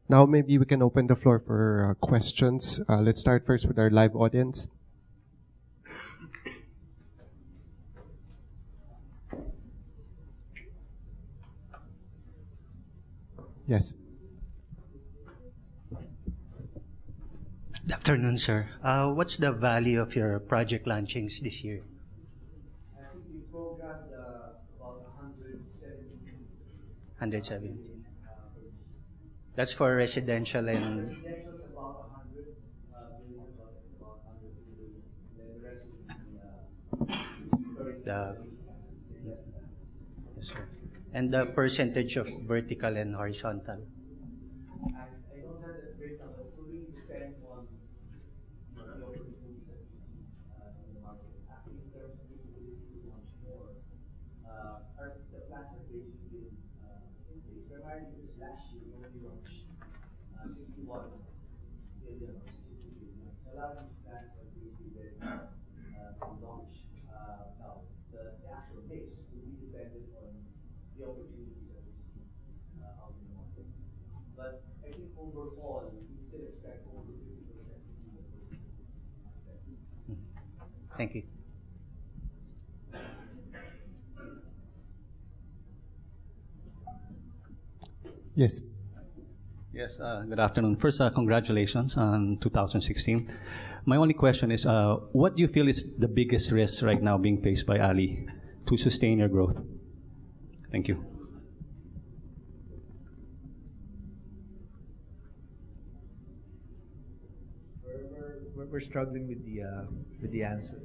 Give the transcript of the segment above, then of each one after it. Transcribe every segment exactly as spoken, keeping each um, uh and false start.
Now maybe we can open the floor for uh, questions. Uh, let's start first with our live audience. Yes. Good afternoon, sir. Uh, what's the value of your project launchings this year? I think we programmed uh, about one hundred seventeen. one hundred seventeen. That's for residential and... Residential is about one hundred uh, billion, about, about one hundred billion. Then the rest will be uh, the... Yes, sir. And the percentage of vertical and horizontal? I, I don't have that breakdown, but it will really depend on you know, the opportunities that we see uh, in the market. Actually, in terms of visibility to launch more, uh, our, the plans have basically been uh, in place. Primarily because last year we only launched uh, sixty-one billion or sixty-two billion. So a lot of these plans are basically ready uh, to launch. Uh, now, the, the actual mix will be dependent on the opportunities that we see uh, out in the market. But I think overall, we still expect over fifty percent to be the first. Thank you. Yes. Yes, uh, good afternoon. First, uh, congratulations on two thousand sixteen. My only question is, uh, what do you feel is the biggest risk right now being faced by Ali to sustain your growth? Thank you. We're, we're, we're struggling with the uh, with the answer.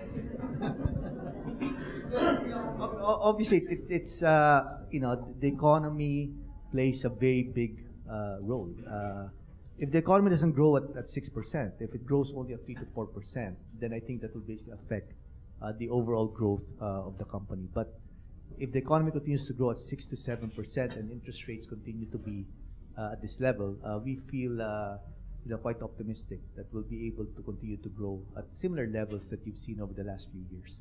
you know, obviously, it, it's uh, you know the economy plays a very big uh, role. Uh, if the economy doesn't grow at, at six percent, if it grows only at three to four percent, then I think that will basically affect uh, the overall growth uh, of the company. But if the economy continues to grow at six to seven percent and interest rates continue to be uh, at this level, uh, we feel uh, you know, quite optimistic that we'll be able to continue to grow at similar levels that you've seen over the last few years.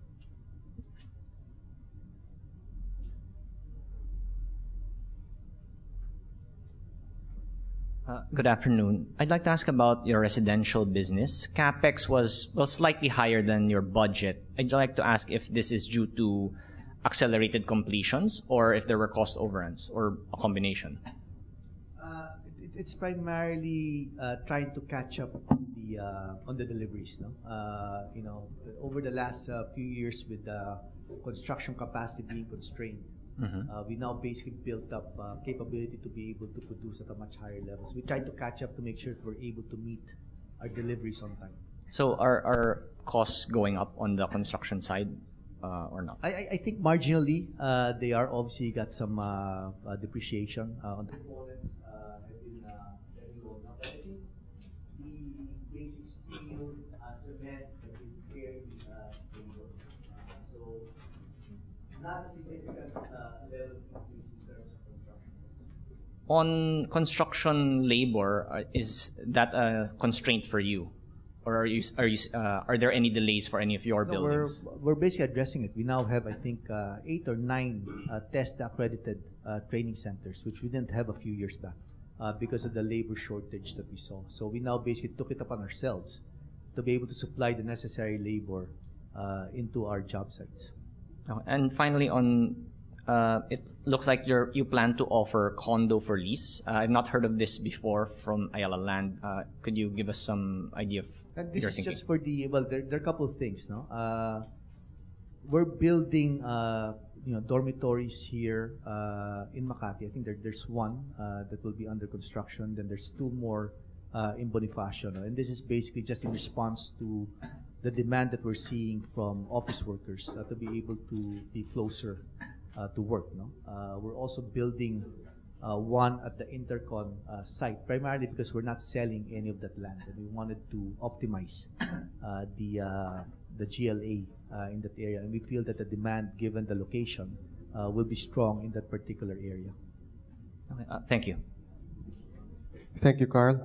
Uh, good afternoon. I'd like to ask about your residential business. CapEx was, well, slightly higher than your budget. I'd like to ask if this is due to accelerated completions or if there were cost overruns or a combination. Uh, it, it's primarily uh, trying to catch up on the uh, on the deliveries. No, uh, you know, over the last uh, few years with the construction capacity being constrained, mm-hmm. uh, we now basically built up uh, capability to be able to produce at a much higher level. So we try to catch up to make sure that we're able to meet our deliveries on time. So are are costs going up on the construction side? Uh, or not? I, I think marginally uh, they are obviously got some uh, uh, depreciation uh, on the components uh, have been uh, have been going up. But I think the basic steel, uh, cement have been fairly uh, stable. Uh, so not a significant uh, level of increase in terms of construction. On construction labor, uh, is that a constraint for you? Or are you are you uh, are there any delays for any of your no, buildings? We're, we're basically addressing it. We now have, I think, uh, eight or nine uh, test accredited uh, training centers, which we didn't have a few years back uh, because of the labor shortage that we saw. So we now basically took it upon ourselves to be able to supply the necessary labor uh, into our job sites. Oh, and finally, on uh, it looks like you you plan to offer condo for lease. Uh, I've not heard of this before from Ayala Land. Uh, could you give us some idea of And this your is thinking? just for the, well, there, there are a couple of things, no? Uh, we're building, uh, you know, dormitories here uh, in Makati. I think there, there's one uh, that will be under construction. Then there's two more uh, in Bonifacio. No? And this is basically just in response to the demand that we're seeing from office workers uh, to be able to be closer uh, to work, no? Uh, we're also building Uh, one at the Intercon uh, site, primarily because we're not selling any of that land, and we wanted to optimize uh, the uh, the G L A uh, in that area, and we feel that the demand, given the location, uh, will be strong in that particular area. Okay, uh, thank you. Thank you, Carl.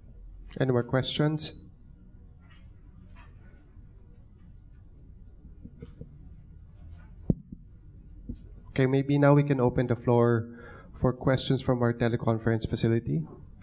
Any more questions? Okay, maybe now we can open the floor for questions from our teleconference facility.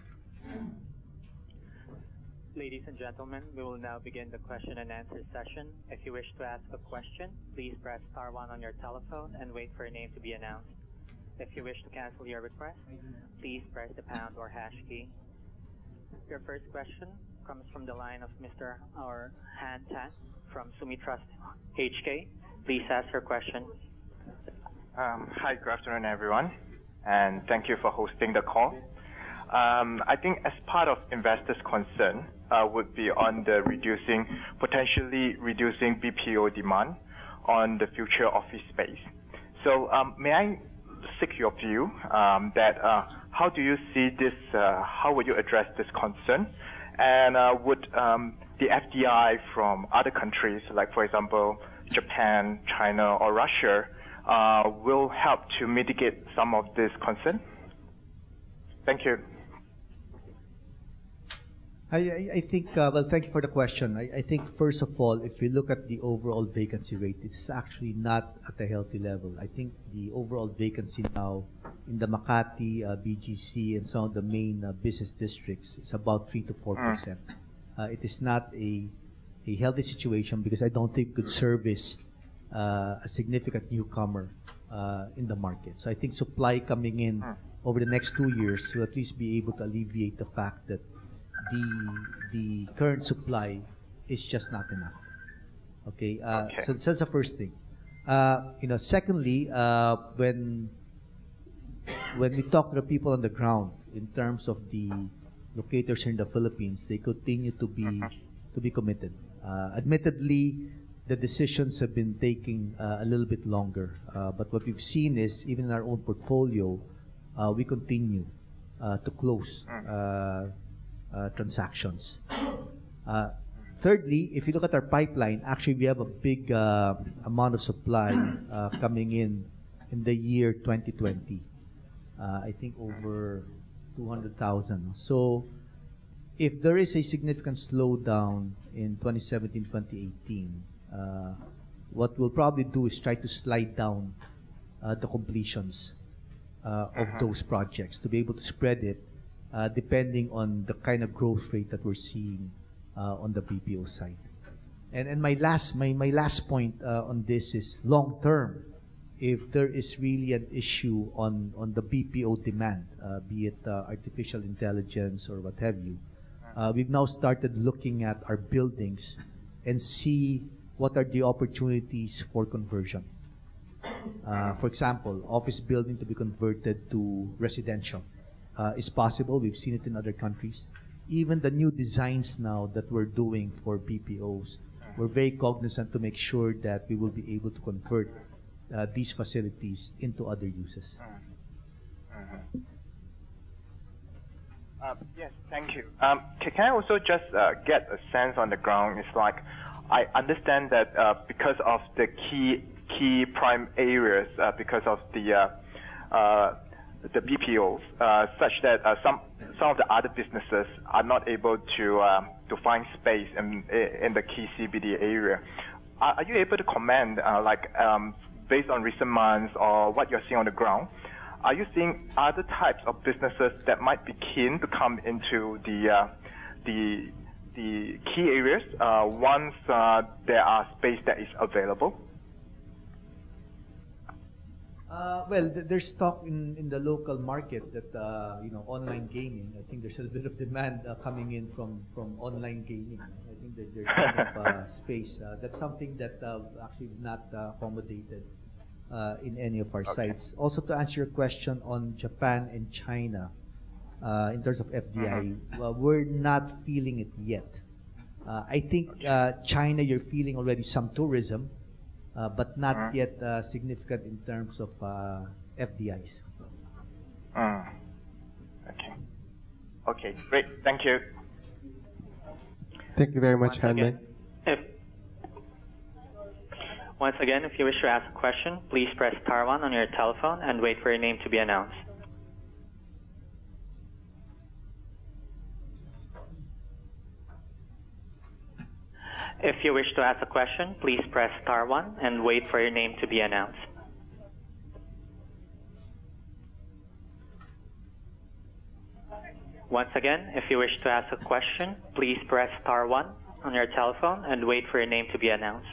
Ladies and gentlemen, we will now begin the question and answer session. If you wish to ask a question, please press star one on your telephone and wait for your name to be announced. If you wish to cancel your request, please press the pound or hash key. Your first question comes from the line of Mister or Han Tan from Sumitrust H K. Please ask your question. Um, hi, good afternoon, everyone, and thank you for hosting the call. Um, I think as part of investors' concern uh, would be on the reducing, potentially reducing B P O demand on the future office space. So um, may I seek your view um, that uh, how do you see this, uh, how would you address this concern? And uh, would um, the F D I from other countries, like for example, Japan, China, or Russia, uh, will help to mitigate some of this concern? Thank you. I, I, I think, uh, well, thank you for the question. I, I think, first of all, if you look at the overall vacancy rate, it's actually not at a healthy level. I think the overall vacancy now in the Makati, uh, B G C, and some of the main uh, business districts is about three to four percent. Uh, it is not a, a healthy situation because I don't think it could service uh, a significant newcomer uh, in the market. So I think supply coming in over the next two years will at least be able to alleviate the fact that the the current supply is just not enough. Okay, uh, okay. So that's the first thing. Uh, you know, secondly, uh, when when we talk to the people on the ground in terms of the locators in the Philippines, they continue to be uh-huh. to be committed. Uh, admittedly, the decisions have been taking uh, a little bit longer, uh, but what we've seen is even in our own portfolio, uh, we continue uh, to close uh, uh, transactions. Uh, thirdly, if you look at our pipeline, actually we have a big uh, amount of supply uh, coming in in the year twenty twenty. Uh, I think over two hundred thousand. So if there is a significant slowdown in twenty seventeen, twenty eighteen, uh, what we'll probably do is try to slide down uh, the completions uh, of uh-huh. those projects to be able to spread it uh, depending on the kind of growth rate that we're seeing uh, on the B P O side. And and my last my, my last point uh, on this is long term. If there is really an issue on, on the B P O demand, uh, be it uh, artificial intelligence or what have you, uh, we've now started looking at our buildings and see what are the opportunities for conversion. Uh, for example, office building to be converted to residential uh, is possible. We've seen it in other countries. Even the new designs now that we're doing for B P Os, we're very cognizant to make sure that we will be able to convert Uh, these facilities into other uses. Mm-hmm. Uh, yes, thank you. Um, can, can I also just uh, get a sense on the ground? It's like I understand that uh, because of the key key prime areas, uh, because of the uh, uh, the B P Os, uh, such that uh, some some of the other businesses are not able to um, to find space in in the key C B D area. Are, are you able to comment, uh, like? Um, based on recent months or what you're seeing on the ground, are you seeing other types of businesses that might be keen to come into the uh, the the key areas uh, once uh, there are space that is available? Uh, well, th- there's talk in, in the local market that uh, you know online gaming. I think there's a bit of demand uh, coming in from, from online gaming. I think that there's kind of uh, space. Uh, that's something that uh, actually not uh, accommodated uh, in any of our okay. sites. Also, to answer your question on Japan and China, uh, in terms of F D I, mm-hmm. well, we're not feeling it yet. Uh, I think uh, China, you're feeling already some tourism. Uh, but not mm. yet uh, significant in terms of uh, F D Is. Mm. Okay. Okay, great. Thank you. Thank you very much, Hanman. If, once again, if you wish to ask a question, please press star one on your telephone and wait for your name to be announced. If you wish to ask a question, please press star one and wait for your name to be announced. Once again, if you wish to ask a question, please press star one on your telephone and wait for your name to be announced.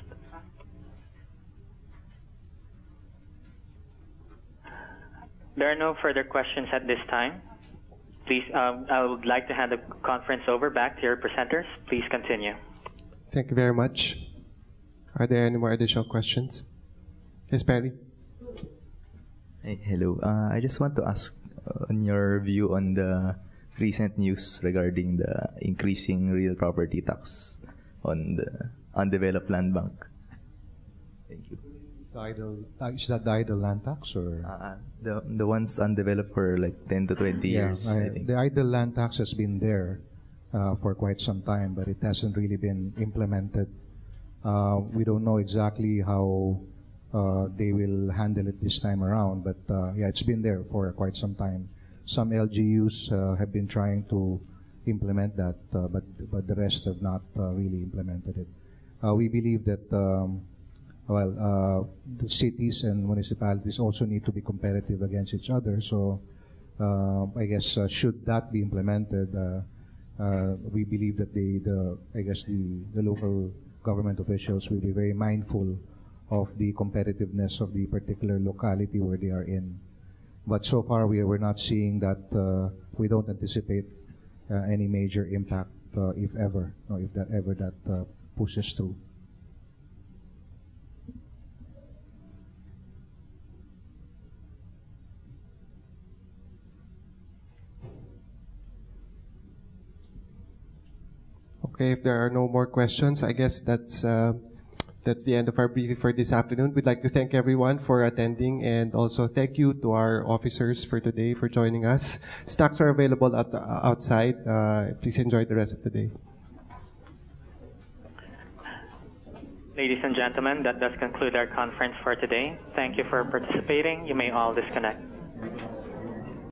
There are no further questions at this time. Please, um, I would like to hand the conference over back to your presenters. Please continue. Thank you very much. Are there any more additional questions? Yes, Perry. Hey, hello. Uh, I just want to ask uh, on your view on the recent news regarding the increasing real property tax on the undeveloped land bank. Thank you. The idle, uh, is that the idle land tax or? Uh, the the ones undeveloped for like ten to twenty yeah, years. I, I think. The idle land tax has been there uh, for quite some time, but it hasn't really been implemented. Uh, we don't know exactly how uh, they will handle it this time around, but uh, yeah, it's been there for quite some time. Some L G Us uh, have been trying to implement that, uh, but but the rest have not uh, really implemented it. Uh, we believe that. Um, Well, uh, the cities and municipalities also need to be competitive against each other. So, uh, I guess uh, should that be implemented, uh, uh, we believe that the, the I guess the, the local government officials will be very mindful of the competitiveness of the particular locality where they are in. But so far, we we're not seeing that. Uh, we don't anticipate uh, any major impact, uh, if ever, or if that ever that uh, pushes through. Okay, if there are no more questions, I guess that's uh, that's the end of our briefing for this afternoon. We'd like to thank everyone for attending, and also thank you to our officers for today for joining us. Snacks are available at, uh, outside. Uh, please enjoy the rest of the day. Ladies and gentlemen, that does conclude our conference for today. Thank you for participating. You may all disconnect.